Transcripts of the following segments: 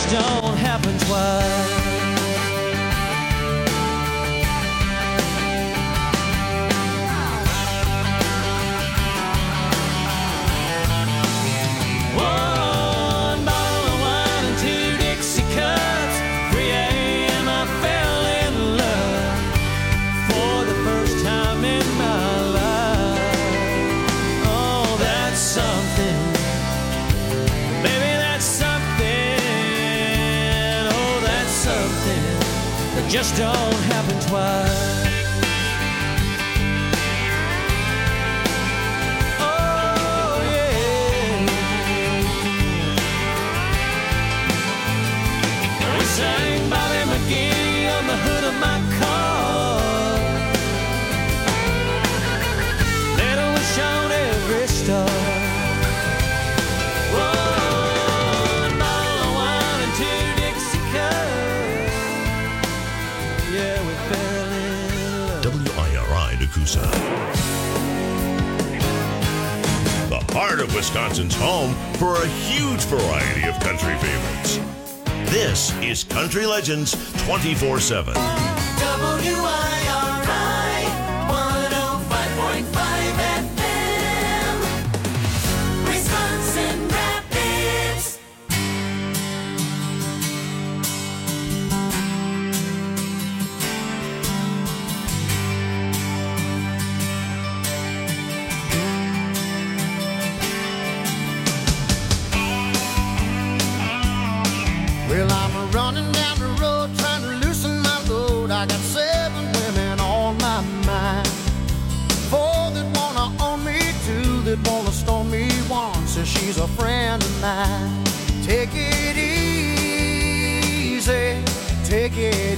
just don't happen twice. Just don't happen twice. Oh yeah. We sang Bobby McGee on the hood of my car. Little wish on every star. The heart of Wisconsin's home for a huge variety of country favorites. This is Country Legends 24/7. WIRI 105.5 FM, Wisconsin Rapids. Well, I'm running down the road trying to loosen my load. I got 7 women on my mind. 4 that wanna own me, 2 that wanna stone me. 1 says she's a friend of mine. Take it easy, take it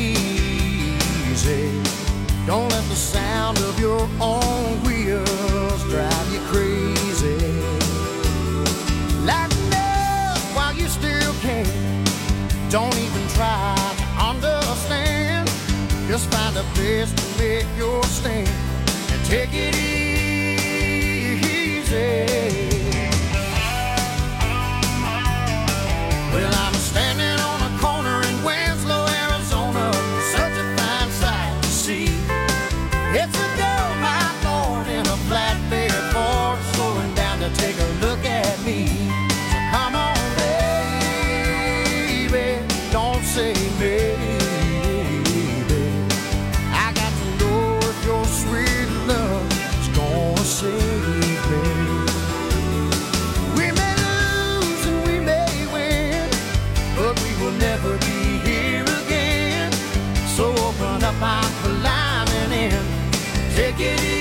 easy. Don't let the sound of your own wheels drive you crazy. Lighten up while you still can. Don't even try to understand. Just find a place to make your stand and take it easy. Well, I'm standing on a corner in Winslow, Arizona. Such a fine sight to see. It's a dull night morn in a flatbed Ford, slowing down to take a look at me. So come on, don't say maybe. I got to know if your sweet love is gonna save me. We may lose and we may win, but we will never be here again. So open up our climbing in, take it easy.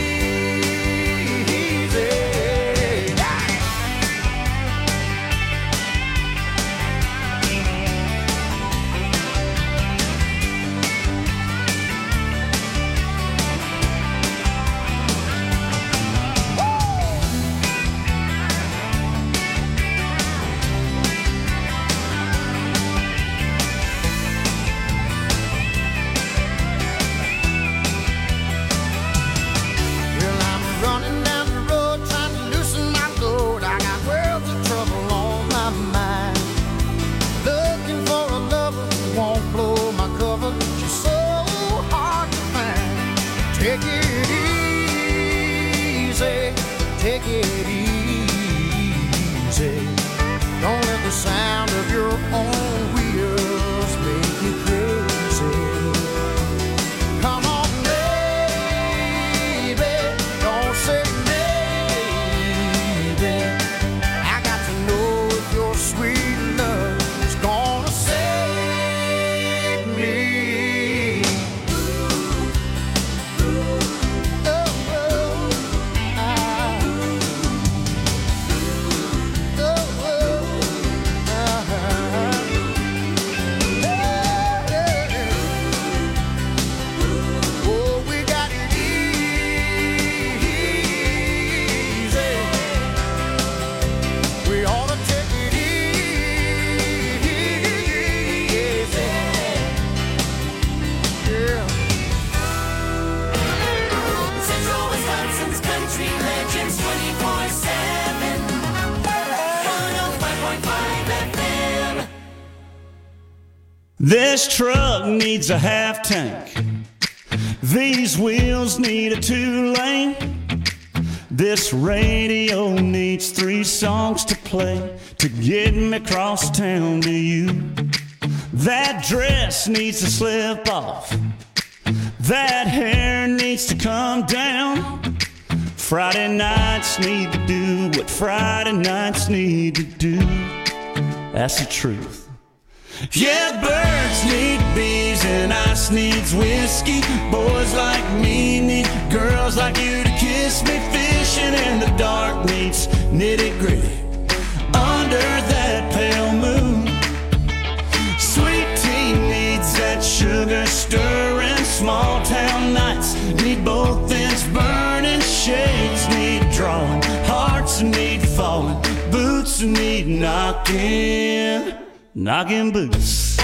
This truck needs a half tank. These wheels need a 2-lane. This radio needs 3 songs to play to get me across town to you. That dress needs to slip off. That hair needs to come down. Friday nights need to do what Friday nights need to do. That's the truth. Yeah, birds need bees and ice needs whiskey. Boys like me need girls like you to kiss me. Fishing in the dark needs nitty-gritty under that pale moon. Sweet tea needs that sugar stirring. Small town nights need both ends burning. Shades need drawing. Hearts need falling. Boots need knocking. Knocking boots.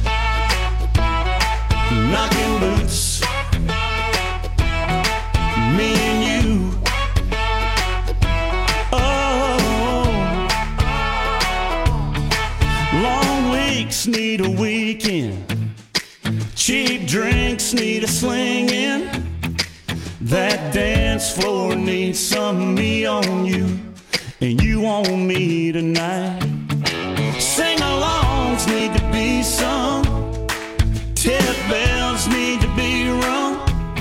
Knocking boots. Me and you. Oh. Long weeks need a weekend. Cheap drinks need a slinging. That dance floor needs some me on you. And you on me tonight. Sing-alongs need to be sung. Tip bells need to be rung.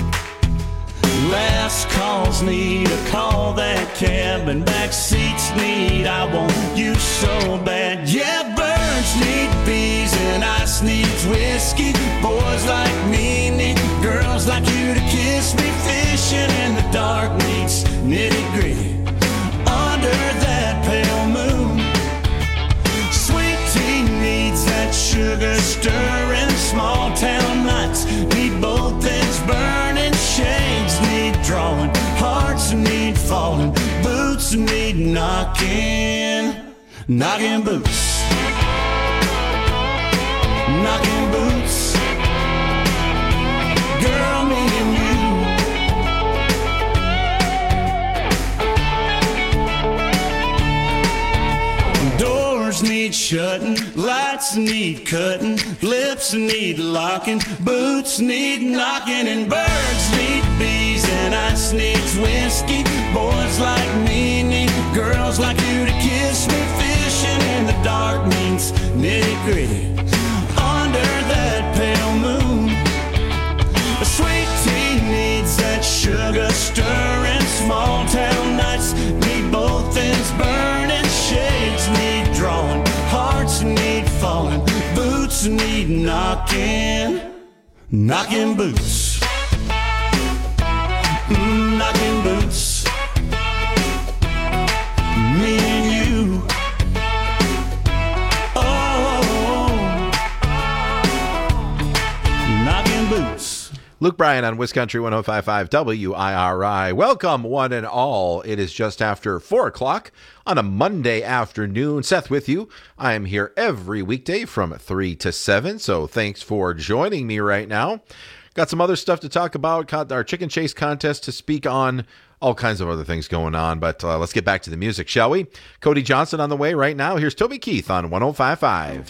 Last calls need to call that cab. And back seats need I want you so bad. Yeah, birds need bees and ice needs whiskey. Boys like me need girls like you to kiss me. Fishing in the dark needs nitty-gritty under that pale moon. Sweet tea needs that sugar stirring. Small town nights need both ends burning. Shades need drawing. Hearts need falling. Boots need knocking. Knocking boots. Knocking boots. Girl, me and you. Doors need shutting, lights need cutting, lips need locking, boots need knocking, and birds need bees and ice needs whiskey. Boys like me need girls like you to kiss me. Fishing in the dark means nitty-gritty under that pale moon. A sweet tea needs that sugar stirring. Small town nights need both ends burning. Shades need drawing. Hearts need falling. Boots need knocking. Knocking boots. Knocking boots. Me and you. Oh, knocking boots. Luke Bryan on Wisconsin 105.5 WIRI. Welcome, one and all. It is just after 4 o'clock on a Monday afternoon. Seth with you. I am here every weekday from 3 to 7, so thanks for joining me right now. Got some other stuff to talk about. Got our chicken chase contest to speak on. All kinds of other things going on, but let's get back to the music, shall we? Cody Johnson on the way right now. Here's Toby Keith on 105.5.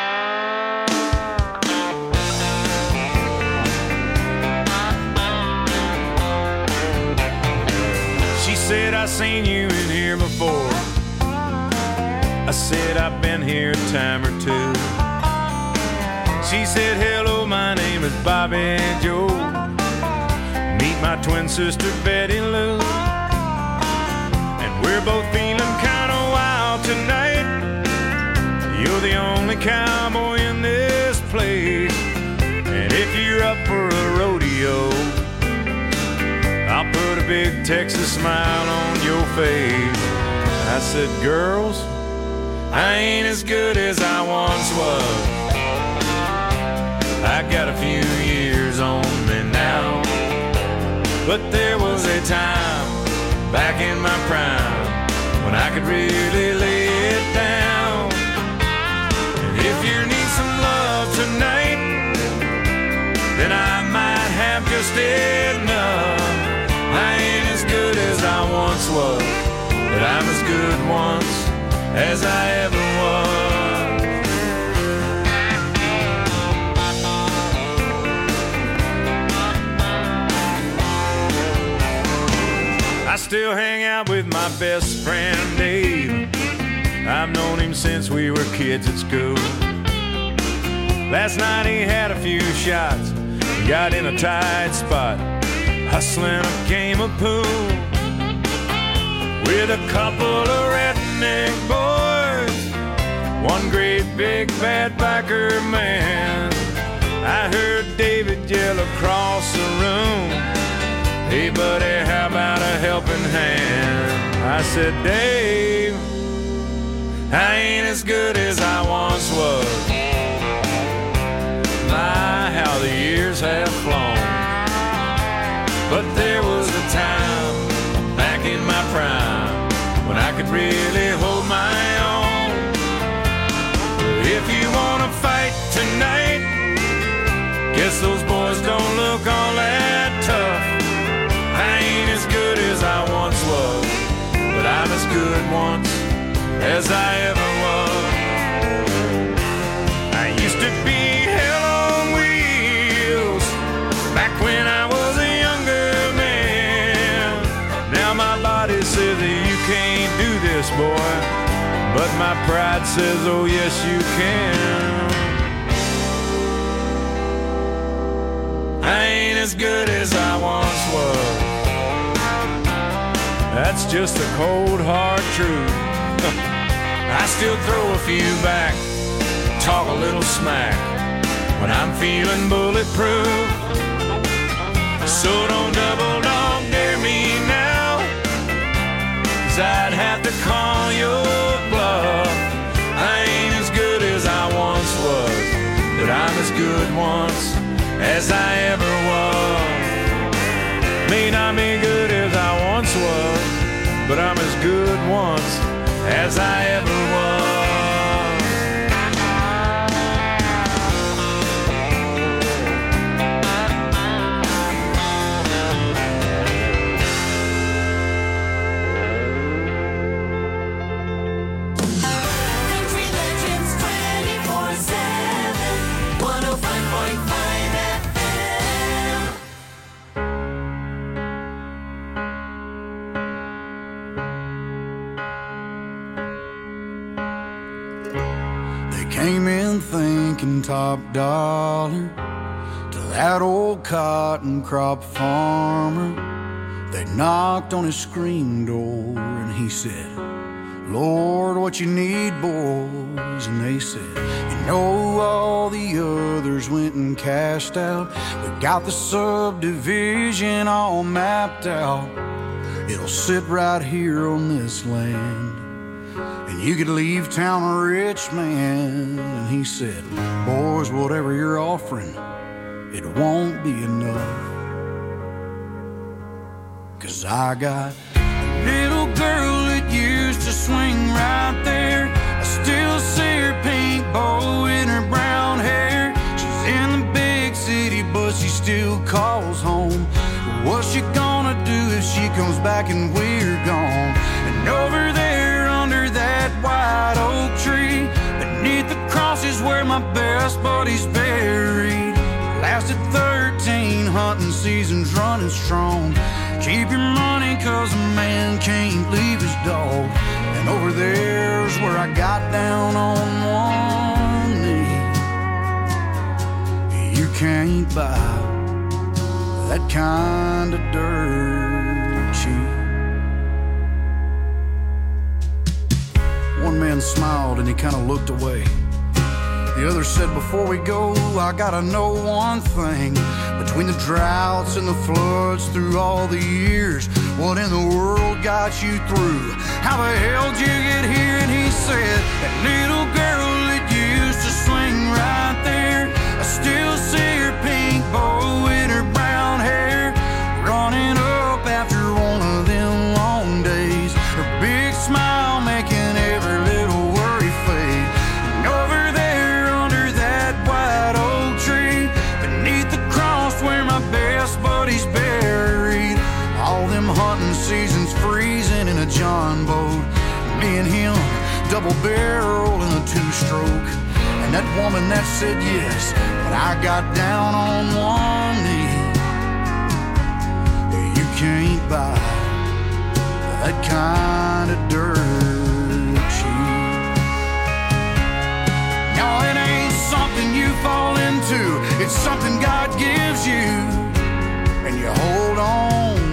Said I seen you in here before. I said I've been here a time or two. She said, hello, my name is Bobby Joe. Meet my twin sister Betty Lou. And we're both feeling kind of wild tonight. You're the only cowboy in this place. And if you're up for a rodeo, I'll put a big Texas smile on your face. I said, girls, I ain't as good as I once was. I got a few years on me now. But there was a time back in my prime when I could really lay it down. And if you need some love tonight, then I might have just enough. I ain't as good as I once was, but I'm as good once as I ever was. still hang out with my best friend Dave. I've known him since we were kids at school. Last night he had a few shots, got in a tight spot, hustling a game of pool with a couple of redneck boys, one great big bad biker man. I heard David yell across the room, "Hey buddy, how about a helping hand?" I said, "Dave, I ain't as good as I once was. My, how the years have flown. But there was a time back in my prime when I could really hold my own. If you wanna fight tonight, guess those boys don't look all that tough. I ain't as good as I once was, but I'm as good once as I ever was. I used to be hell on wheels back when I was a younger man. Now my body says that you can't do this, boy, but my pride says, oh yes you can. I ain't as good as I once was. That's just the cold hard truth. I still throw a few back, talk a little smack when I'm feeling bulletproof. So don't double dog dare me now, 'cause I'd have to call your bluff. I ain't as good as I once was, but I'm as good once as I ever was. May not be good as I once was, but I'm as good once as I ever was. Country Legends 24/7, 105.5 FM. Came in thinking top dollar to that old cotton crop farmer. They knocked on his screen door and he said, Lord, what you need, boys? And they said, you know all the others went and cashed out. We got the subdivision all mapped out. It'll sit right here on this land. And you could leave town a rich man. And he said, boys, whatever you're offering, it won't be enough. 'Cause I got a little girl that used to swing right there. I still see her pink bow in her brown hair. She's in the big city, but she still calls home. What's she gonna do if she comes back and we're gone? And over there under that white oak tree, beneath the cross is where my best buddy's buried. Lasted 13 hunting seasons running strong. Keep your money 'cause a man can't leave his dog. And over there's where I got down on one knee. You can't buy that kind of dirt cheap. One man smiled and he kind of looked away. The other said, before we go, I gotta know one thing. Between the droughts and the floods through all the years, what in the world got you through? How the hell did you get here? And he said, that little girl that used to swing right there, I still see her pink bow in her brown hair, running up after one of them long days. Her big smile making every little worry fade. And over there under that white oak tree, beneath the cross where my best buddy's buried, all them hunting seasons freezing in a John boat, me and him double barrel in a two-stroke. And that woman that said yes, but I got down on one knee. You can't buy that kind of dirt cheap. No, it ain't something you fall into, it's something God gives you and you hold on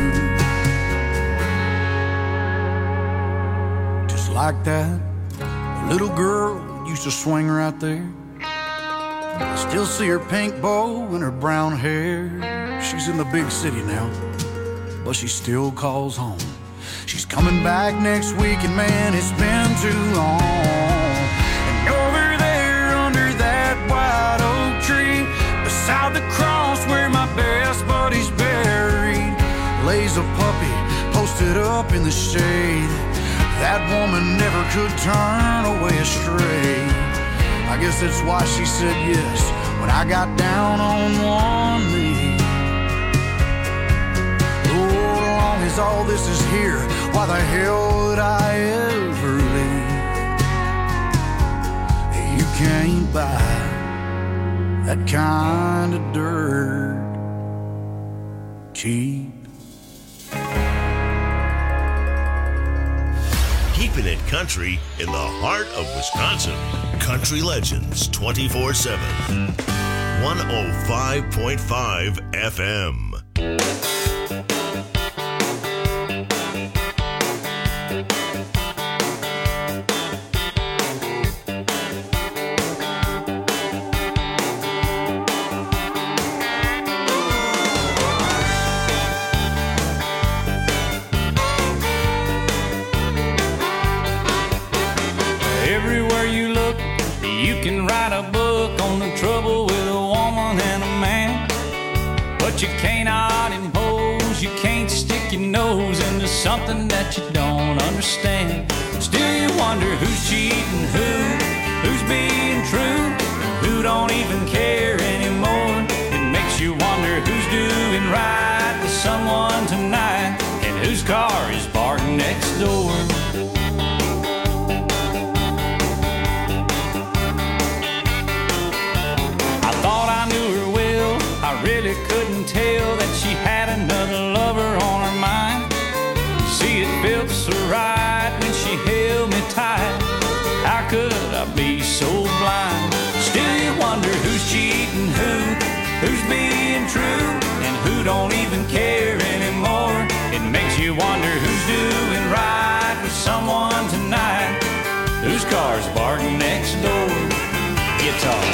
to. Just like that, the little girl used to swing right there. I still see her pink bow and her brown hair. She's in the big city now, but she still calls home. She's coming back next week, and man, it's been too long. And over there under that white oak tree, beside the cross where my best buddy's buried, lays a puppy posted up in the shade. That woman never could turn away astray. I guess that's why she said yes when I got down on one knee. Oh, as long as all this is here, why the hell would I ever leave? You can't buy that kind of dirt cheap. Keeping it country in the heart of Wisconsin. Country Legends 24/7. 105.5 FM. Everywhere you look, you can write a book on the trouble with a woman and a man. But you cannot impose, you can't stick your nose into something that you don't understand. Still you wonder who's cheating who's being true, who don't even care anymore. It makes you wonder who's doing right with someone tonight, and whose car is parked next door. Really couldn't tell that she had another lover on her mind. See, it felt so right when she held me tight. How could I be so blind? Still you wonder who's cheating who's being true, and who don't even care anymore. It makes you wonder who's doing right with someone tonight, whose car's parked next door. Guitar.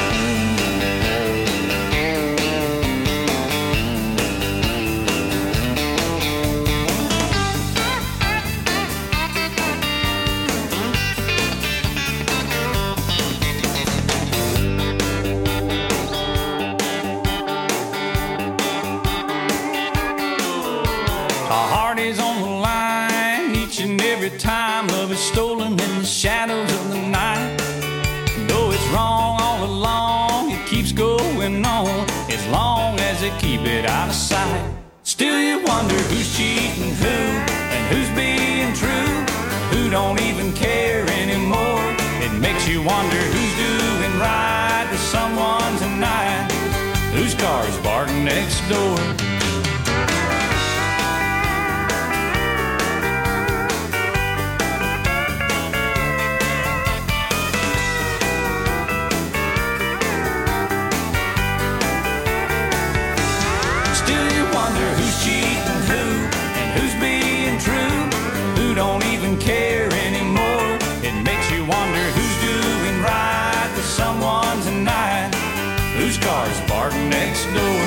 Time love is stolen in the shadows of the night. Though it's wrong all along, it keeps going on as long as they keep it out of sight. Still you wonder who's cheating and who's being true, who don't even care anymore. It makes you wonder who's doing right with someone tonight, whose car's parked next door. Don't even care anymore. It makes you wonder who's doing right with someone tonight, whose car's parked next door.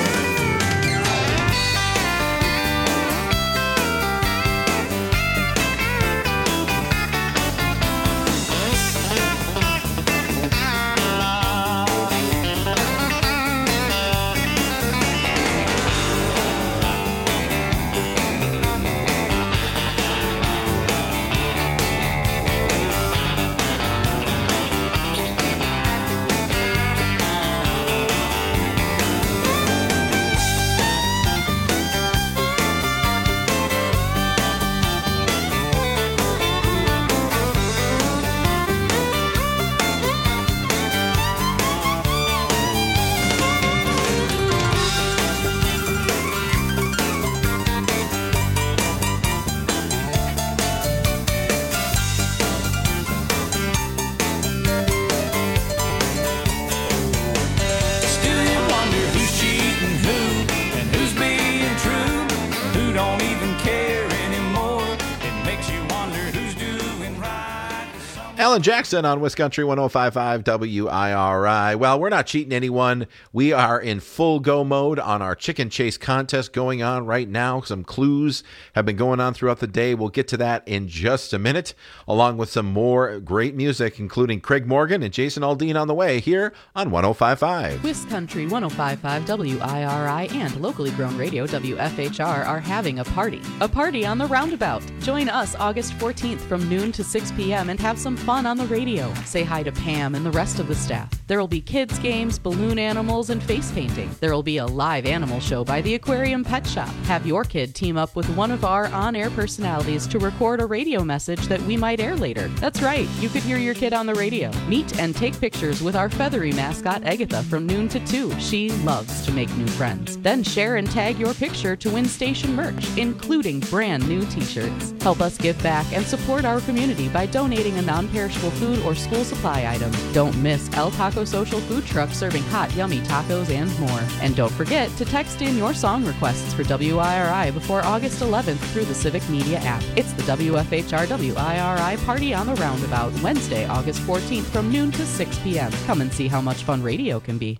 Alan Jackson on Wisconsin 105.5 WIRI. Well, we're not cheating anyone. We are in full go mode on our chicken chase contest going on right now. Some clues have been going on throughout the day. We'll get to that in just a minute, along with some more great music, including Craig Morgan and Jason Aldean on the way here on 105.5. Wiscountry 105.5 WIRI and locally grown radio WFHR are having a party. A party on the Roundabout. Join us August 14th from noon to 6 p.m. and have some fun on the radio. Say hi to Pam and the rest of the staff. There will be kids games, balloon animals, and face painting. There will be a live animal show by the Aquarium Pet Shop. Have your kid team up with one of our on-air personalities to record a radio message that we might air later. That's right, you could hear your kid on the radio. Meet and take pictures with our feathery mascot Agatha from noon to 2. She loves to make new friends. Then share and tag your picture to win station merch, including brand new t-shirts. Help us give back and support our community by donating a non-perishable food or school supply item. Don't miss El Taco Social Food Truck serving hot, yummy tacos and more. And don't forget to text in your song requests for WIRI before August 11th through the Civic Media app. It's the WFHR WIRI Party on the Roundabout, Wednesday, August 14th from noon to 6 p.m. Come and see how much fun radio can be.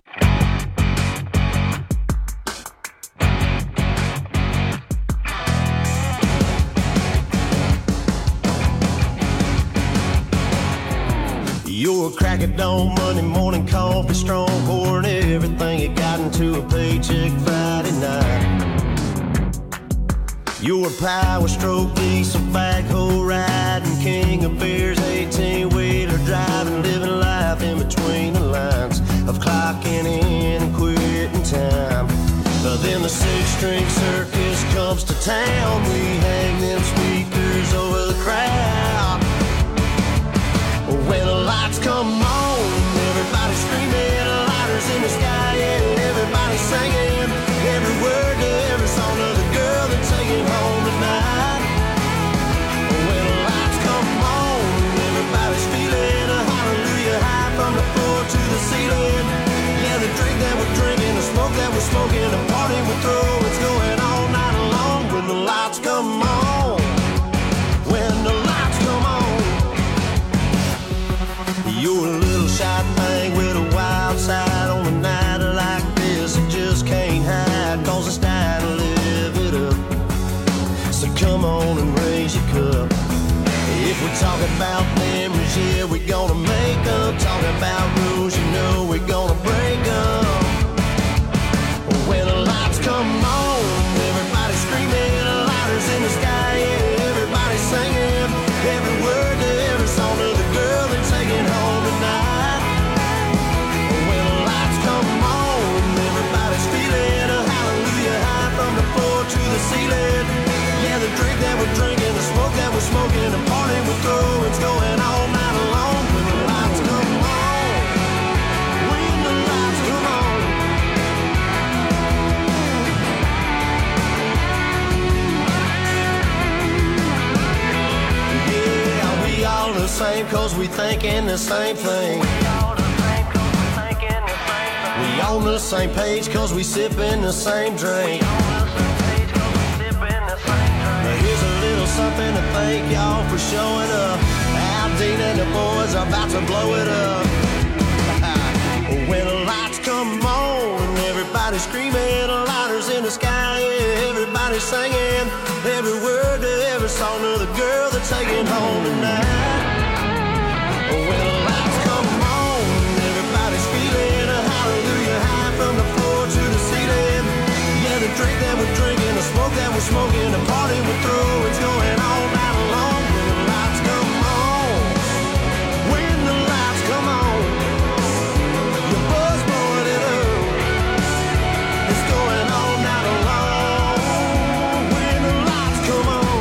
You're a crack at dawn, Monday morning coffee, strong pouring everything you got into a paycheck Friday night. You're a power stroke, diesel backhoe riding, king of beers, 18-wheeler driving, living life in between the lines of clocking in and quitting time. But then the six-string circus comes to town, we hang them speakers over the crowd. When the lights come on, everybody screaming, lighters in the sky, and everybody singing every word to every song of the girl they're taking home tonight. When the lights come on, everybody's feeling a hallelujah high from the floor to the ceiling. Yeah, the drink that we're drinking, the smoke that we're smoking, the party we throw, it's going all night long. When the lights come on, when the lights come on. You're a little shy thing with a wild side on a night like this. You just can't hide, cause it's time to live it up. So come on and raise your cup. If we're talking about memories, yeah, we're gonna make them. Talking about rules, you know we're gonna break them. When the lights come on, everybody's screaming, lighters in the sky, yeah, everybody's singing every word to every song of the girl they're taking home tonight. When the lights come on, everybody's feeling a hallelujah high from the floor to the ceiling. Yeah, the drink that we're drinking, the smoke that we're smoking, the party we throw, it's going all night long. When the lights come on, when the lights come on. Yeah, we all the same cause we thinking the same thing. We on the same page cause we sipping the same drink. Now here's a little something to thank y'all for showing up. Aldine and the boys are about to blow it up. When the lights come on, everybody screaming, lighters in the sky, yeah, everybody singing every word to every song of the girl they're taking home tonight. When the lights come on, everybody's feeling a hallelujah high from the floor to the ceiling. Yeah, the drink that we're drinking, the smoke that we're smoking, the party we throw, it's going all night long. When the lights come on, when the lights come on, your buzz blowing it up, it's going all night long. When the lights come on.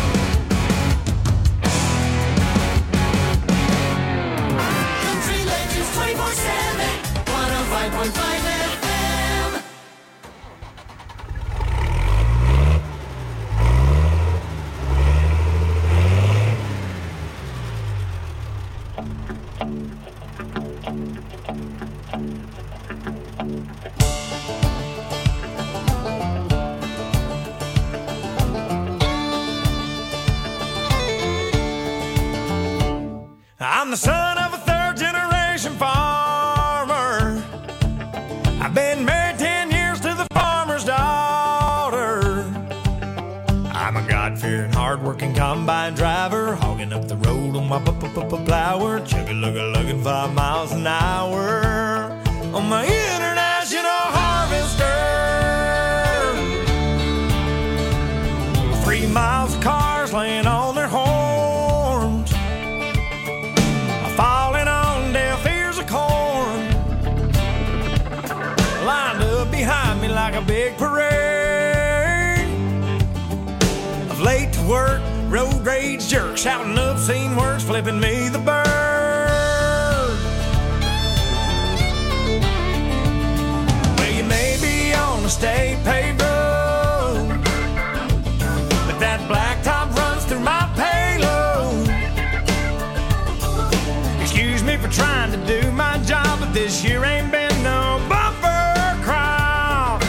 Country Legends 24/7, 105.5 FM. I'm the hard-working combine driver, hogging up the road on my plower, chugga-lugga-lugging 5 miles an hour on my international harvester. 3 miles of cars laying on their horns, falling on deaf ears of corn, lined up behind me like a big parade of late to work, road rage jerks, shouting obscene words, flipping me the bird. Well, you may be on a state paved road, but that blacktop runs through my payload. Excuse me for trying to do my job, but this year ain't been no bumper crop.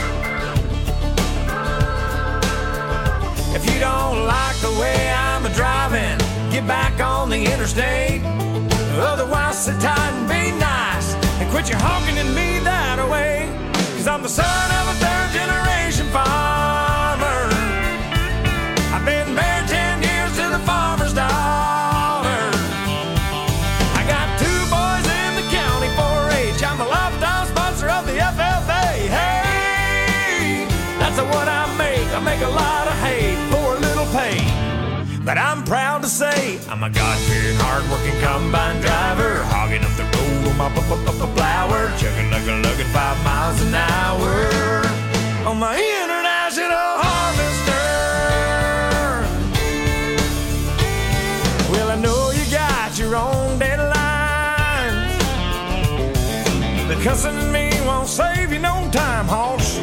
If you don't like the way I'm a-driving, get back on the interstate. Otherwise, sit tight and be nice and quit your honking at me that way. 'Cause I'm the son of a third-generation farmer. I've been married 10 years to the farmer's daughter. I got 2 boys in the county 4-H. I'm a lifetime sponsor of the FFA. Hey, that's what I make a lot of hay for a little pay. But I'm proud to say I'm a God-fearing, hard-working combine driver, hogging up the road on my plower, chugga-lugga-lugging 5 miles an hour on my international harvester. Well, I know you got your own deadlines, but cussing at me won't save you no time, hoss.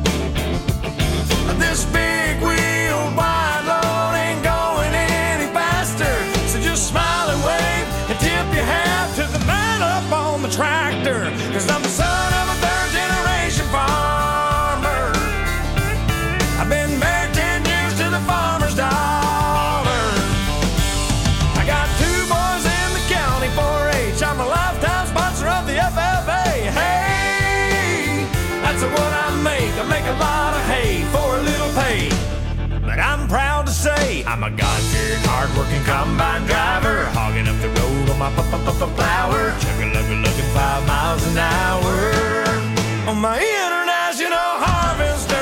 This big wheel wide load ain't going any faster, so just smile and wave and tip your hat to the man up on the tractor. 'Cause I'm the son of a third-generation farmer. I've been married 10 years to the farmer's daughter. I got 2 boys in the county 4-H. I'm a lifetime sponsor of the FFA. Hey, that's what I make a lot of hay for a little pay. But I'm proud to say I'm a God-fearing, hard-working combine driver, hogging up the road on my plower, chugga-lugga-lugging 5 miles an hour on my international harvester.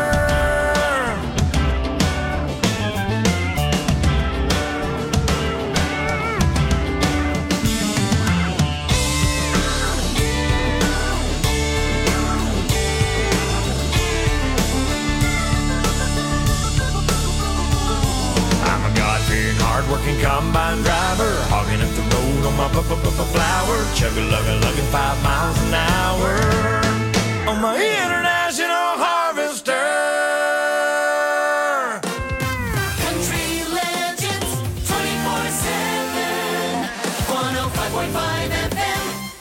Hard-working combine driver, hogging up the road on my flower, chugga-lugga-lugging 5 miles an hour on my international harvester. Country Legends 24/7, 105.5 FM.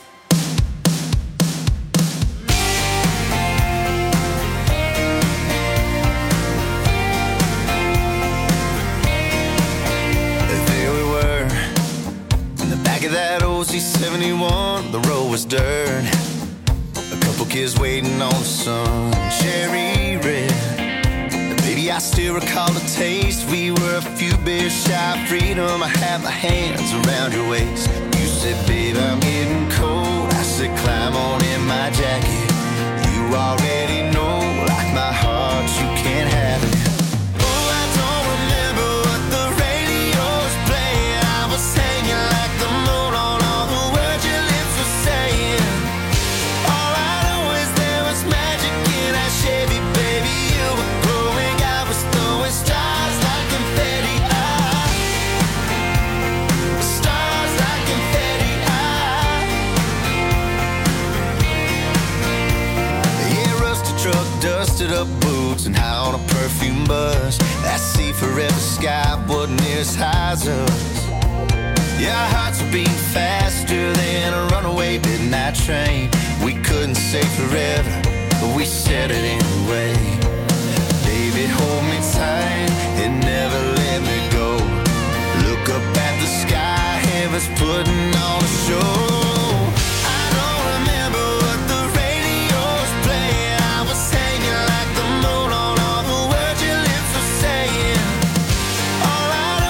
That OC71, the road was dirt. A couple kids waiting on the sun, cherry red. Baby, I still recall the taste. We were a few beers shy of freedom. I had my hands around your waist. You said, babe, I'm getting cold. I said, climb on in my jacket. You already know, like my heart, you can't have it. Oh, I don't remember what the radio was playing. I was hanging like the moon on all the words your lips were saying. All I know is there was magic in that Chevy, baby. You were glowing, I was throwing stars like confetti. Stars like confetti. Yeah, rusted truck, dusted up boots, and high on a perfume bus. That sea forever sky wasn't near as high as us. Yeah, our hearts were beating faster than a runaway midnight train. We couldn't say forever, but we said it anyway. Baby, hold me tight and never let me go. Look up at the sky, heaven's putting on a show. I don't remember what the radio was playing. I was hanging like the moon on all the words your lips were saying. All I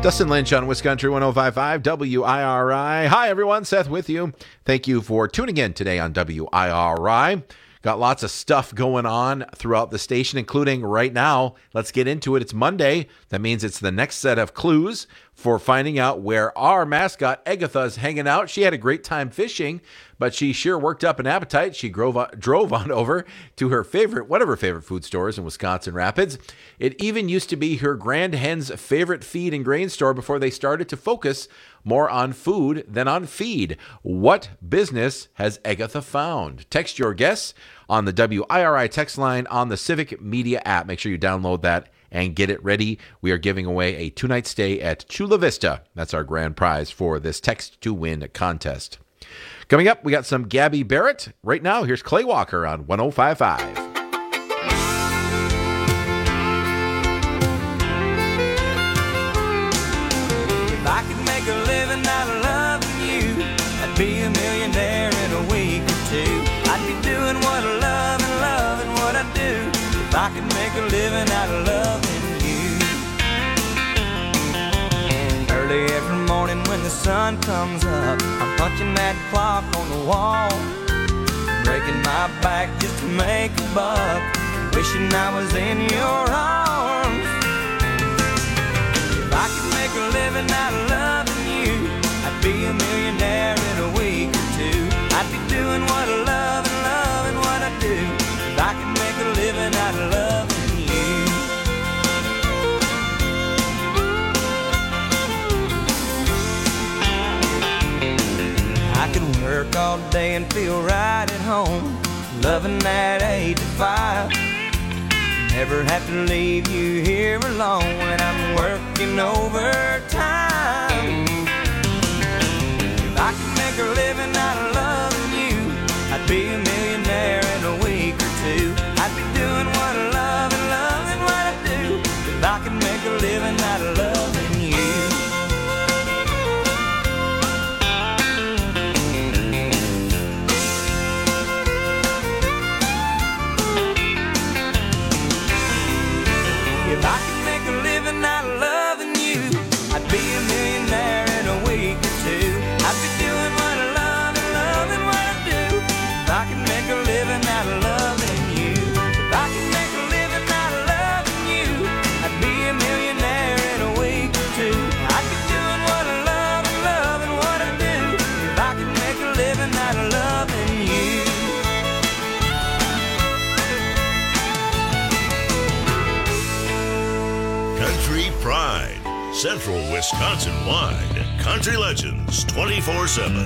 Dustin Lynch on Wisconsin 105.5 WIRI. Hi, everyone. Seth with you. Thank you for tuning in today on WIRI. Got lots of stuff going on throughout the station, including right now. Let's get into it. It's Monday. That means it's the next set of clues for finding out where our mascot, Agatha, is hanging out. She had a great time fishing, but she sure worked up an appetite. She drove on over to her one of her favorite food stores in Wisconsin Rapids. It even used to be her Grand Hen's favorite feed and grain store before they started to focus more on food than on feed. What business has Agatha found? Text your guess on the WIRI text line on the Civic Media app. Make sure you download that and get it ready. We are giving away a 2-night stay at Chula Vista. That's our grand prize for this Text to Win contest. Coming up, we got some Gabby Barrett. Right now, here's Clay Walker on 105.5. If I could make a living out of loving you, I'd be a millionaire in a week or two. I'd be doing what I love and loving what I do. If I could make a living out of loving you. Early every morning when the sun comes up, I'm punching that clock on the wall, breaking my back just to make a buck, wishing I was in your arms. If I could make a living out of loving you, I'd be a millionaire in a week or two. I'd be doing what I love and loving what I do. If I could make a living out of loving you. I could work all day and feel right at home, loving that 8 to 5. Never have to leave you here alone when I'm working overtime. If I could make a living out of loving you, I'd be a millionaire in a week or two. I'd be doing what I love and loving what I do. If I could make a living out of loving you. If I could make a living out of loving you, I'd be a millionaire in a week or two. I'd be doing what I love and loving what I do. If I could make a living out of loving you. If I could make a living out of loving you, I'd be a millionaire in a week or two. I'd be doing what I love and loving what I do. If I could make a living out of loving you. Country Pride, Central Wisconsin-wide. Country Legends 24/7.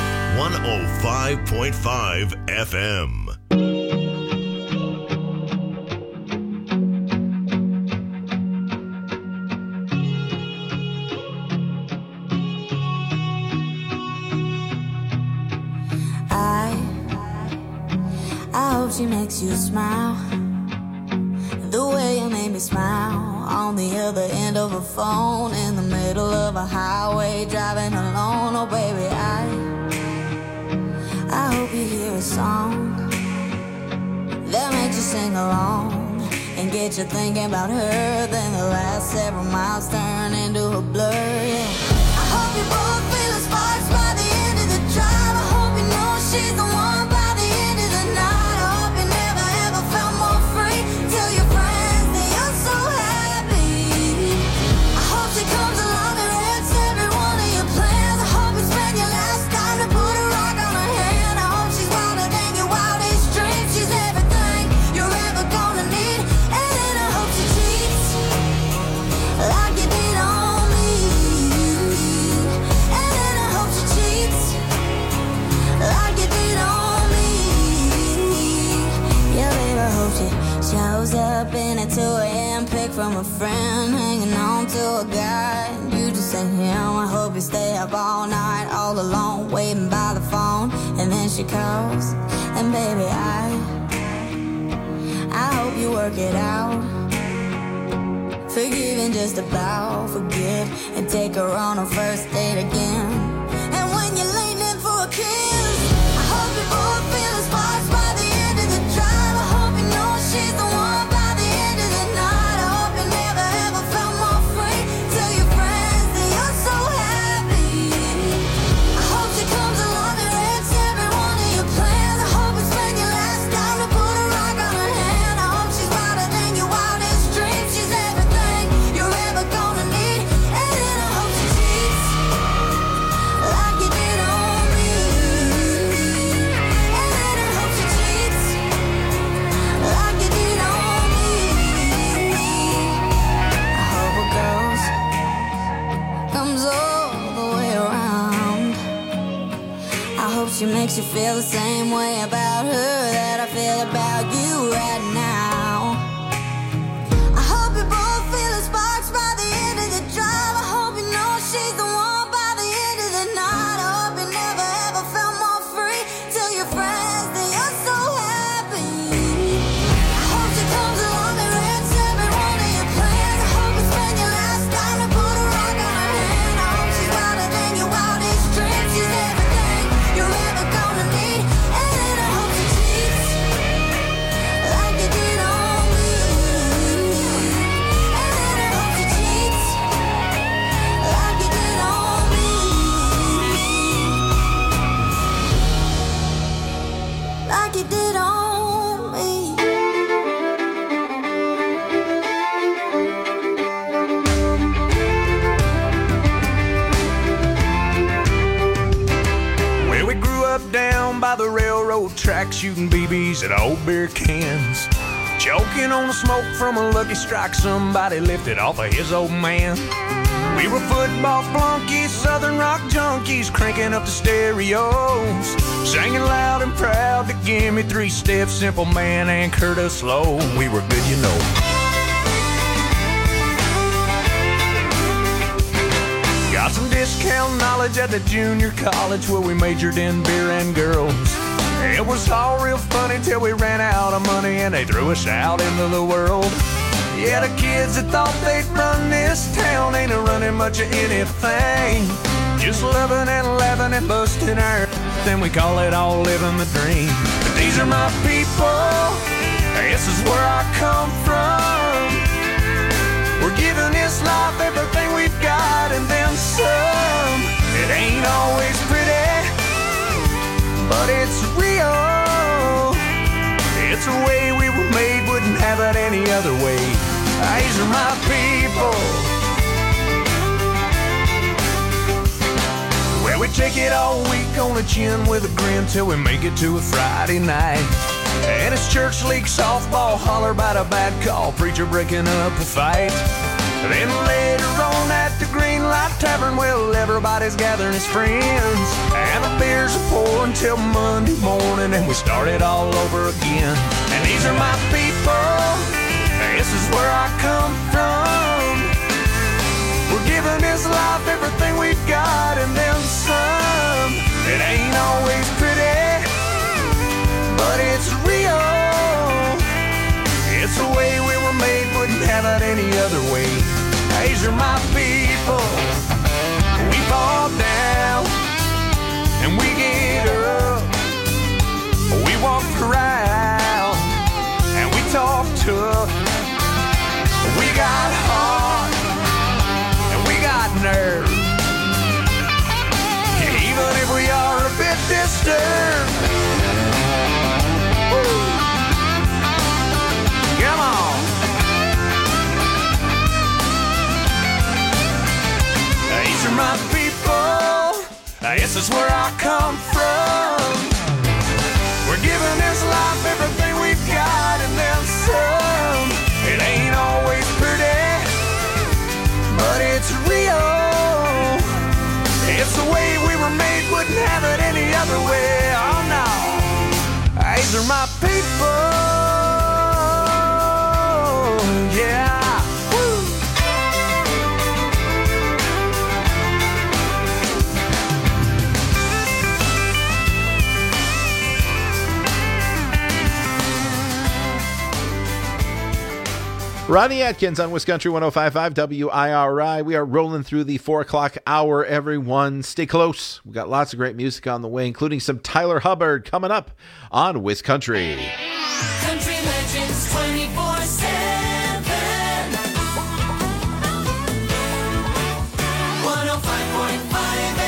105.5 FM. I hope she makes you smile the way you made me smile on the other end of a phone in the middle of a highway driving alone. Oh baby, I hope you hear a song that makes you sing along and get you thinking about her. Then the last several miles turn into a blur. Yeah. I hope you both feel the sparks by the end of the drive. I hope you know she's the one by the end of the night. I hope you never ever felt more free. Tell your friends that you're so happy. I hope she comes along and wrecks every one of your plans. I hope you spend your last time to put a rock on her hand. I hope she's wilder than your wildest dreams. She's everything you're ever gonna need. And then I hope she cheats like you did on me. And then I hope she cheats like you did on me. Yeah, baby, I hope she shows up in a 2 a.m. pic from a friend, hanging on to a guy. You just ain't him. I hope you stay up all night, all alone, waiting by the phone. And then she calls, and baby, I hope you work it out. Forgive and just about forget, and take her on a first date again. And when you're leaning for a kiss, I hope you both feel the sparks by the end of the drive. I hope you know she's the one by the end of the night. I hope you never ever felt more free. Tell your friends that guess you feel the same way about her that I feel about you right now. I hope you both feel the sparks by the end of the drive. I hope you know she's the one by the end of the night. I hope you never ever felt more free. Tell your friends that you're so happy. I hope she comes along and wrecks every one of your plans. I hope you spend your last dime to put a rock on her hand. I hope she's wilder than your wildest dreams. She's everything you're ever gonna need. And then I hope she cheats like you did on me. And then I hope she cheats like you did on me. Like you did on me. Well, we grew up down by the railroad track, shooting BBs at old beer cans, choking on the smoke from a Lucky Strike somebody lifted off of his old man. We were football flunkies, southern rock junkies, cranking up the stereos, singing loud and proud to give me three steps, Simple Man and Curtis Slow. We were good, you know. Got some discount knowledge at the junior college where we majored in beer and girls. It was all real funny till we ran out of money and they threw us out into the world. Yeah, the kids that thought they'd run this town ain't a running much of anything. Just loving and laughing and busting our then we call it all living the dream. But these are my people, this is where I come from. We're giving this life everything we've got and then some. It ain't always pretty, but it's real. It's the way we were made, wouldn't have it any other way. These are my people. Well, we take it all week on the chin with a grin till we make it to a Friday night. And it's church league softball, holler about a bad call, preacher breaking up a fight. Then later on at the Green Light Tavern, well, everybody's gathering his friends, and the beers are pouring till Monday morning, and we start it all over again. And these are my people, this is where I come from. We're giving this life everything we've got and then some. It ain't always pretty, but it's real. It's the way we were made, wouldn't have it any other way. These are my people. We fall down and we get up. We walk around and we talk tough. We got heart and we got nerve. Even if we are a bit disturbed. Woo. Come on. These are my people. This is where I come from. We're giving this life everything we've got and then some. It ain't always pretty, but it's real. It's the way we were made, wouldn't have it any other way. Oh no. These are my people. Yeah. Woo. Ronnie Atkins on Wisconsin 105.5 WIRI. We are rolling through the 4 o'clock hour, everyone. Stay close. We've got lots of great music on the way, including some Tyler Hubbard coming up on Wisconsin. Country Legends 24/7. 105.5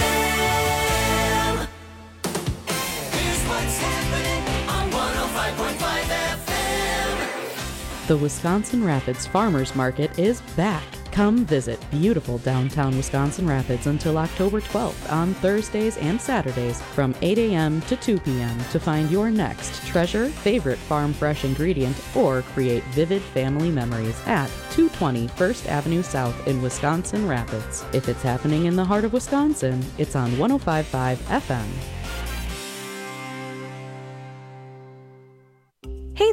FM. Here's what's happening on 105.5 FM. The Wisconsin Rapids Farmers Market is back. Come visit beautiful downtown Wisconsin Rapids until October 12th on Thursdays and Saturdays from 8 a.m. to 2 p.m. to find your next treasure, favorite farm fresh ingredient, or create vivid family memories at 220 First Avenue South in Wisconsin Rapids. If it's happening in the heart of Wisconsin, it's on 105.5 FM.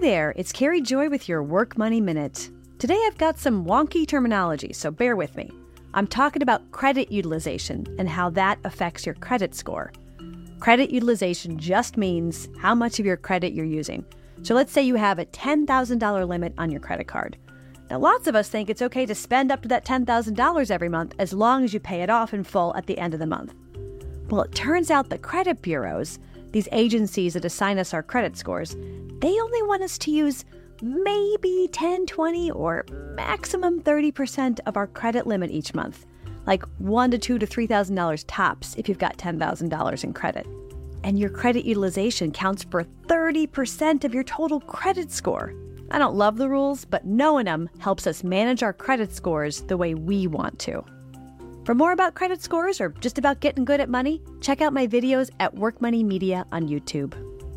there, it's Carrie Joy with your Work Money Minute. Today I've got some wonky terminology, so bear with me. I'm talking about credit utilization and how that affects your credit score. Credit utilization just means how much of your credit you're using. So let's say you have a $10,000 limit on your credit card. Now, lots of us think it's okay to spend up to that $10,000 every month as long as you pay it off in full at the end of the month. Well, it turns out the credit bureaus, these agencies that assign us our credit scores, they only want us to use maybe 10, 20, or maximum 30% of our credit limit each month, like $1,000 to $2,000 to $3,000 tops if you've got $10,000 in credit. And your credit utilization counts for 30% of your total credit score. I don't love the rules, but knowing them helps us manage our credit scores the way we want to. For more about credit scores or just about getting good at money, check out my videos at Work Money Media on YouTube.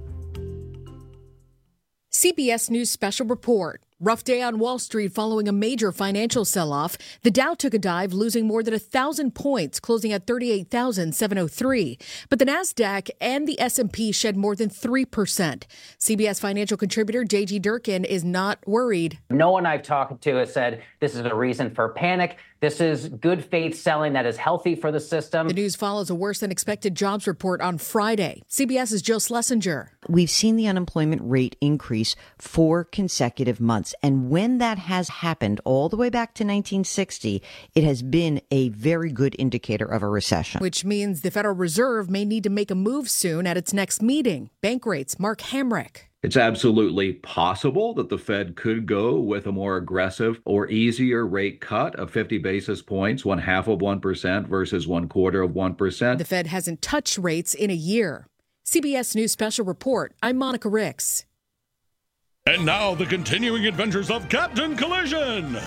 CBS News Special Report. Rough day on Wall Street following a major financial sell-off. The Dow took a dive, losing more than 1,000 points, closing at 38,703. But the Nasdaq and the S&P shed more than 3%. CBS financial contributor J.G. Durkin is not worried. No one I've talked to has said this is a reason for panic. This is good faith selling that is healthy for the system. The news follows a worse-than-expected jobs report on Friday. CBS's Jill Schlesinger. We've seen the unemployment rate increase 4 consecutive months. And when that has happened all the way back to 1960, it has been a very good indicator of a recession. Which means the Federal Reserve may need to make a move soon at its next meeting. Bank rates, Mark Hamrick. It's absolutely possible that the Fed could go with a more aggressive or easier rate cut of 50 basis points, 0.5% versus 0.25%. The Fed hasn't touched rates in a year. CBS News Special Report. I'm Monica Ricks. And now the continuing adventures of Captain Collision.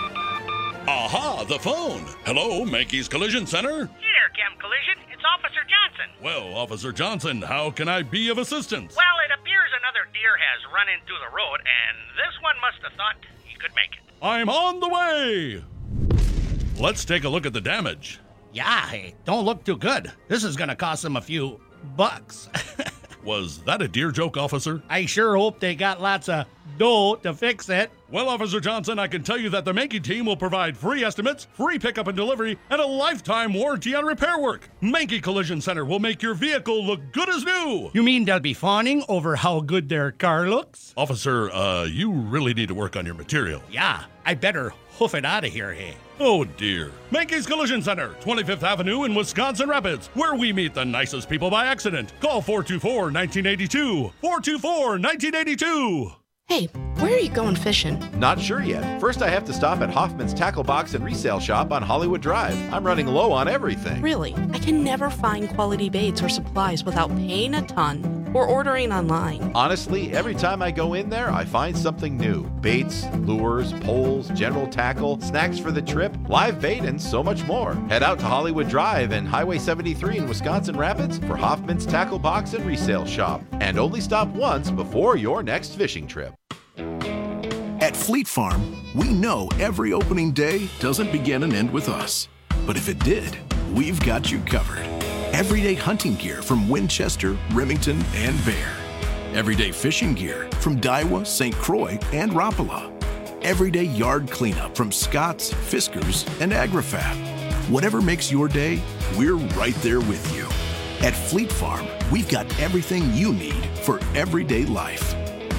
Aha, the phone. Hello, Mankey's Collision Center. Here, Captain Collision. It's Officer Johnson. Well, Officer Johnson, how can I be of assistance? Well, it appears another deer has run into the road, and this one must have thought he could make it. I'm on the way. Let's take a look at the damage. Yeah, hey, don't look too good. This is going to cost them a few bucks. Was that a deer joke, officer? I sure hope they got lots of dough to fix it. Well, Officer Johnson, I can tell you that the Mankey team will provide free estimates, free pickup and delivery, and a lifetime warranty on repair work. Mankey Collision Center will make your vehicle look good as new. You mean they'll be fawning over how good their car looks? Officer, you really need to work on your material. Yeah, I better hoof it out of here, hey. Oh, dear. Mankey's Collision Center, 25th Avenue in Wisconsin Rapids, where we meet the nicest people by accident. Call 424-1982. 424-1982. Hey, where are you going fishing? Not sure yet. First, I have to stop at Hoffman's Tackle Box and Resale Shop on Hollywood Drive. I'm running low on everything. Really? I can never find quality baits or supplies without paying a ton or ordering online. Honestly, every time I go in there, I find something new. Baits, lures, poles, general tackle, snacks for the trip, live bait, and so much more. Head out to Hollywood Drive and Highway 73 in Wisconsin Rapids for Hoffman's Tackle Box and Resale Shop. And only stop once before your next fishing trip. At Fleet Farm, we know every opening day doesn't begin and end with us. But if it did, we've got you covered. Everyday hunting gear from Winchester, Remington, and Bear. Everyday fishing gear from Daiwa, St. Croix, and Rapala. Everyday yard cleanup from Scott's, Fiskars, and AgriFab. Whatever makes your day, we're right there with you. At Fleet Farm, we've got everything you need for everyday life.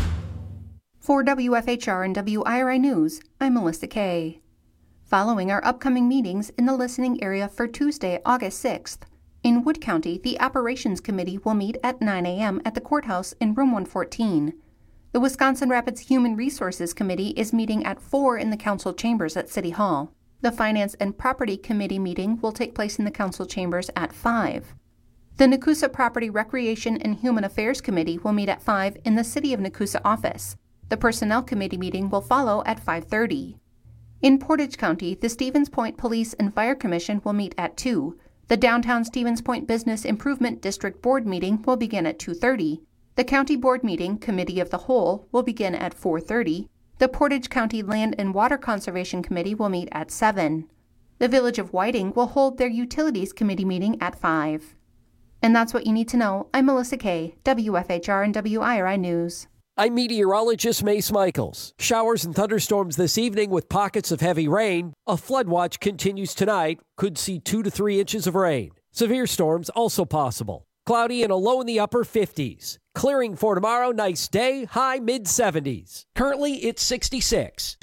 For WFHR and WIRI News, I'm Melissa Kay. Following our upcoming meetings in the listening area for Tuesday, August 6th, in Wood County, the Operations Committee will meet at 9 a.m. at the courthouse in Room 114. The Wisconsin Rapids Human Resources Committee is meeting at 4 in the council chambers at City Hall. The Finance and Property Committee meeting will take place in the council chambers at 5. The Nakusa Property Recreation and Human Affairs Committee will meet at 5 in the City of Nakusa office. The Personnel Committee meeting will follow at 5:30. In Portage County, the Stevens Point Police and Fire Commission will meet at 2. The Downtown Stevens Point Business Improvement District Board meeting will begin at 2:30. The County Board meeting, Committee of the Whole, will begin at 4:30. The Portage County Land and Water Conservation Committee will meet at 7. The Village of Whiting will hold their Utilities Committee meeting at 5. And that's what you need to know. I'm Melissa Kay, WFHR and WIRI News. I'm meteorologist Mace Michaels. Showers and thunderstorms this evening with pockets of heavy rain. A flood watch continues tonight. Could see 2 to 3 inches of rain. Severe storms also possible. Cloudy and a low in the upper 50s. Clearing for tomorrow, nice day, high mid-70s. Currently, it's 66.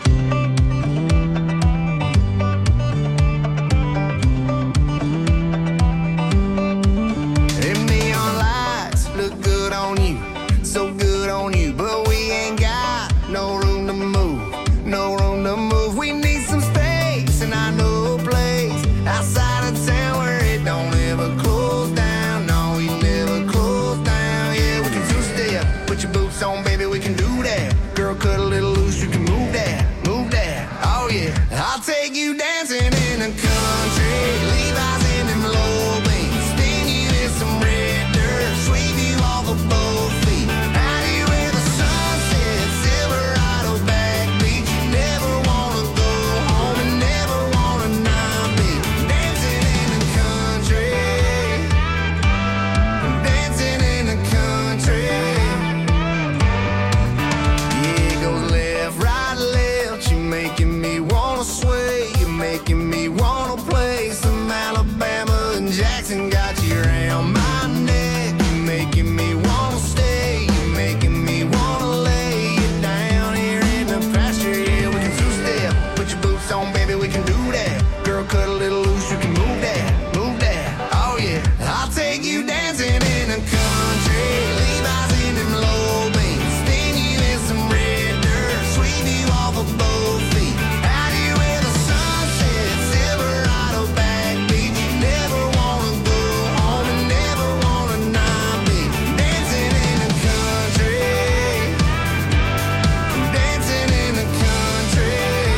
Neon lights look good on you, so good on you, but we ain't got no room to move, no room to move. We need some space, and I know a place outside of town where it don't ever close down. No, we never close down. Yeah, we can two-step, put your boots on, baby, we can do that. Girl, cut a little loose, you can move that, move that. Oh yeah, I'll take you dancing in the country, Levi's in them low beams, spin you in some red dirt, sweep you off of both feet. Out here where the sun sets, Silverado back beach. Never wanna go home and never wanna not be dancing in the country, dancing in the country. Yeah, it goes left, right, left. You're making me wanna sway, you're making me wanna play some Alabama and Jackson. Got you around my neck, you're making me wanna stay, you're making me wanna lay you down here in the pasture. Yeah, we can two-step, put your boots on, baby, we can do that. Girl, cut a little loose, you can move that, move that. Oh yeah, I'll take you dancing in the country, Levi's in them low beams, spin you in some red dirt, sweep you off of both feet. Out here where the sun sets, Silverado back beach. Never wanna go home and never wanna not be dancing in the country, dancing in the country.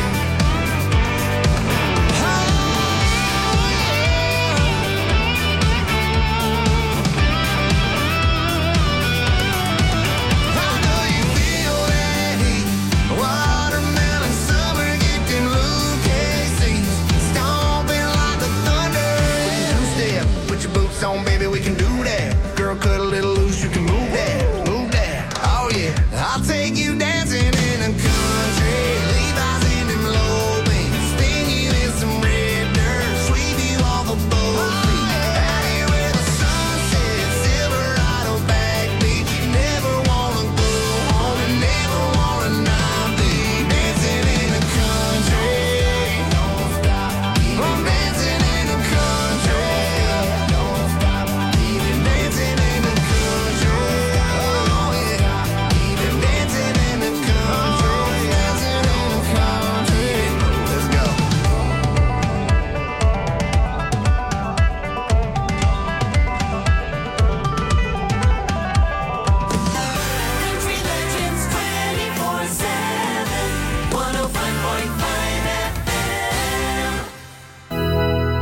I know you feel that heat, watermelon summer, get them Lucas seats, stomping like the thunder. Two-step, put your boots on, baby, we can do that. Girl, cut a little loose, you can move that, move that. Oh yeah, I'll take you dancing in the country, Levi's in them low beams, spin you in some red dirt, sweep you off of both feet. Out here where the sun sets, Silverado back beach. Never wanna go home and never wanna not be dancing in the country. Don't stop, I'm dancing in the country. Don't stop, even dancing in the country. Oh yeah, even dancing in the country, dancing in the country. Let's go. Country Legends 24/7, 105.5 FM.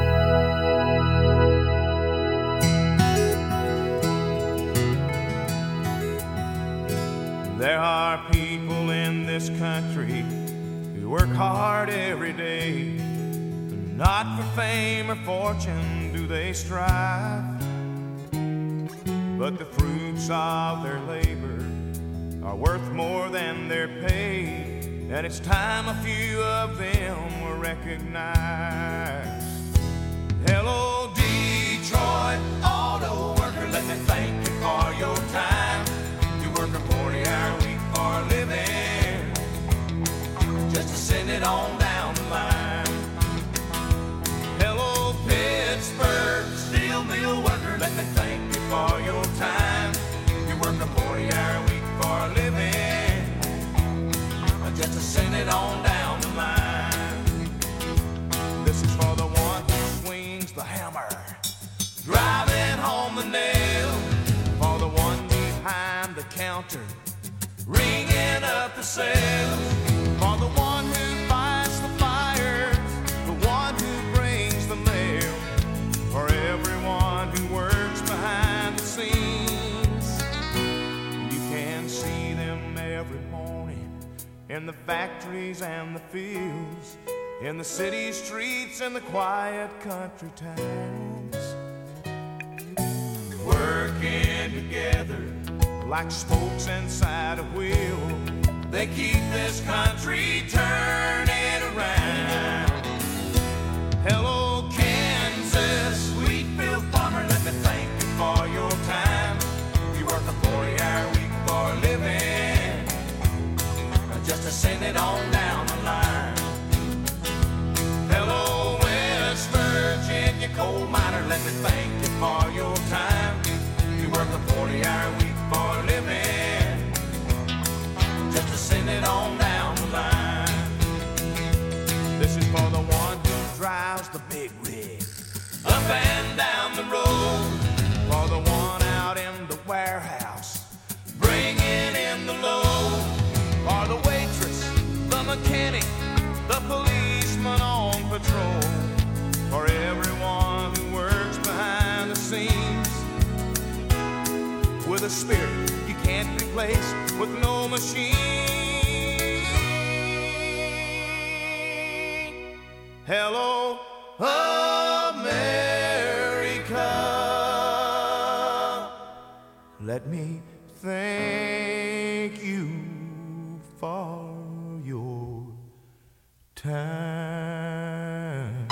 There are people in this country who work hard every day. Not for fame or fortune do they strive, but the fruits of their labor are worth more than their pay, and it's time a few of them were recognized. Hello, Detroit auto worker, let me thank you for your time. You work a 40-hour week for a living, just to send it on down the line. Hello, Pittsburgh steel mill worker, let me thank you for your time. You work a 40-hour week for a living, just to send it on down the line. This is for the one who swings the hammer, driving home the nail. For the one behind the counter, ringing up the sales. For the one who fights the fires, the one who brings the mail. For everyone who works behind the scenes, you can see them every morning in the factories and the fields, in the city streets and the quiet country towns, working together like spokes inside a wheel. They keep this country turning around. Hello, Kansas, Wheatfield farmer, let me thank you for your time. You work a 40-hour week for a living, just to send it on down the line. Hello, West Virginia coal miner, let me thank you for your time. You work a 40-hour week for a living, just to send it on down the line. This is for the one who drives the big rig up and down the road, for the one out in the warehouse bringing in the load, for the waitress, the mechanic, the policeman on patrol, for everyone who works behind the scenes with a spirit you can't replace with no machine. Hello, America. Let me thank you for your time.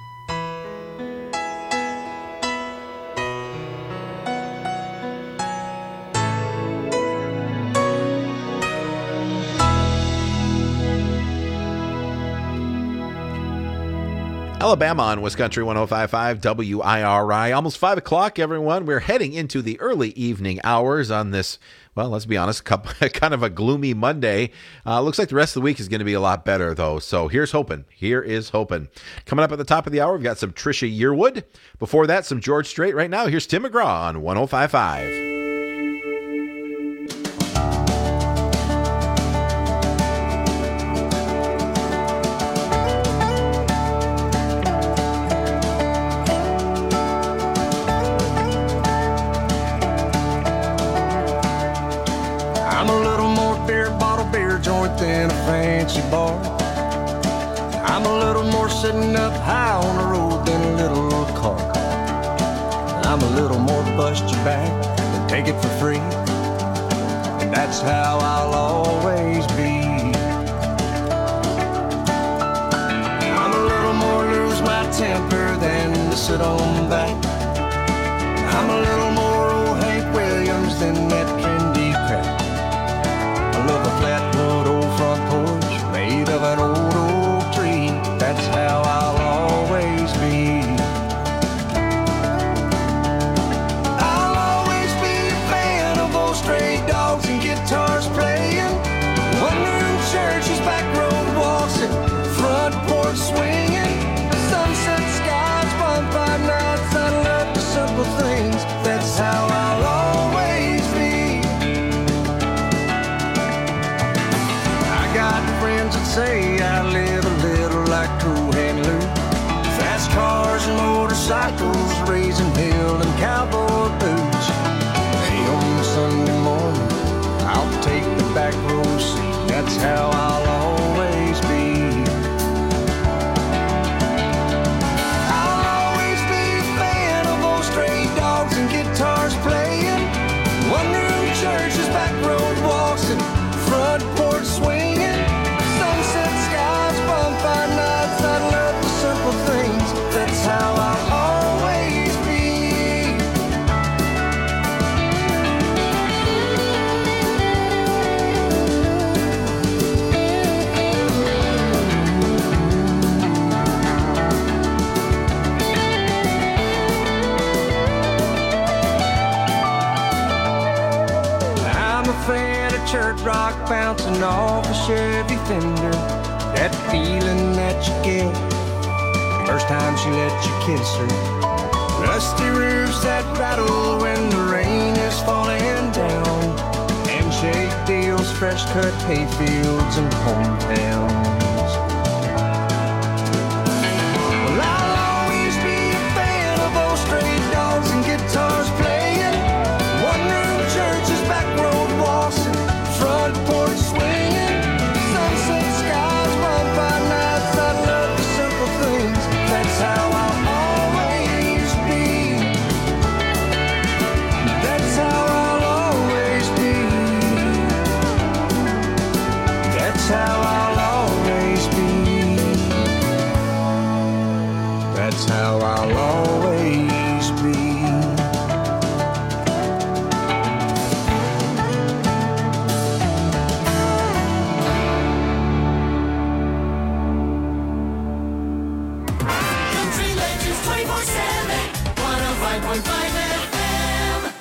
Alabama on Wisconsin 105.5 WIRI. Almost 5 o'clock, everyone. We're heading into the early evening hours on this, well, let's be honest, kind of a gloomy Monday. Looks like the rest of the week is going to be a lot better, though. So here's hoping. Here is hoping. Coming up at the top of the hour, we've got some Trisha Yearwood. Before that, some George Strait. Right now, here's Tim McGraw on 105.5. In a fancy bar, I'm a little more sitting up high on the road than a little car. I'm a little more bust your back than take it for free, and that's how I'll always be. I'm a little more lose my temper than to sit on back. I'm a little more old Hank Williams than that trendy crap. I love a flatwood old front porch made of an old oak tree. That's how I'll always be. I'll always be a fan of old stray dogs and guitars playing, wandering churches, back road waltzing, front porch swinging, sunset skies, bonfire nights. I love the simple things. That's how I'll always be. Friends that say I live a little like Cool Hand Luke. Fast cars and motorcycles, raising hill and cowboy boots. Hey, on Sunday morning, I'll take the back row seat. That's how I'll always be. I'll always be a fan of old stray dogs and guitars playing, wandering churches, back road waltzing, front porch swinging, sunset skies, bonfire nights. I love the simple things. That's how I'll always be. I'm a fan of church rock bouncing off a Chevy Fender. That feeling that you get first time she let you kiss her. Rusty roofs that rattle when the rain is falling down. Handshake deals, fresh cut hay fields and hometowns. Well, I'll always be a fan of old stray dogs and guitars playing, one-room churches, back road waltzing, front porch swinging, sunset skies, bonfire nights. I love the simple things. That's how I'll always be. That's how I'll always be. 105.5 FM.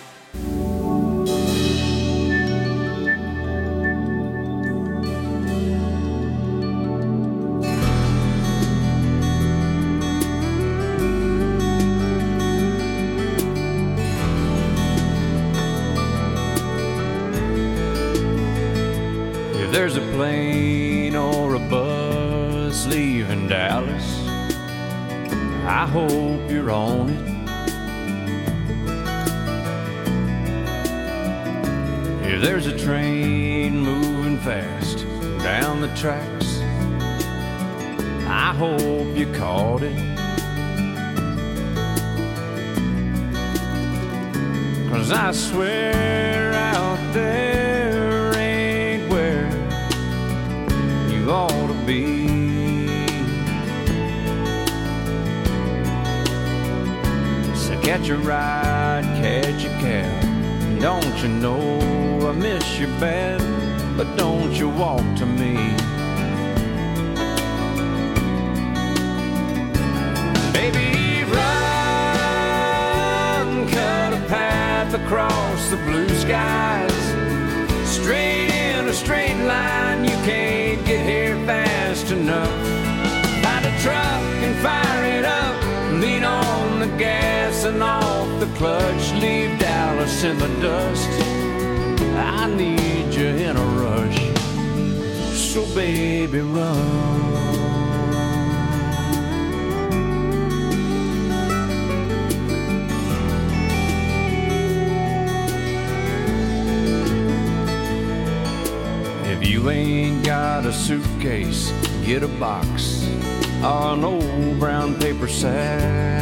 If there's a plane or a bus leaving Dallas, I hope you're on it. If there's a train moving fast down the tracks, I hope you caught it. 'Cause I swear out there ain't where you ought to be. So catch a ride, catch a cab. Don't you know I miss you bad, but don't you walk to me. Baby, run, cut a path across the blue skies. Straight in a straight line, you can't get here fast enough. Find a truck and fire it up, lean on the gas and off the clutch. Leave Dallas in the dust, I need you in a rush. So baby, run. If you ain't got a suitcase, get a box or an old brown paper sack.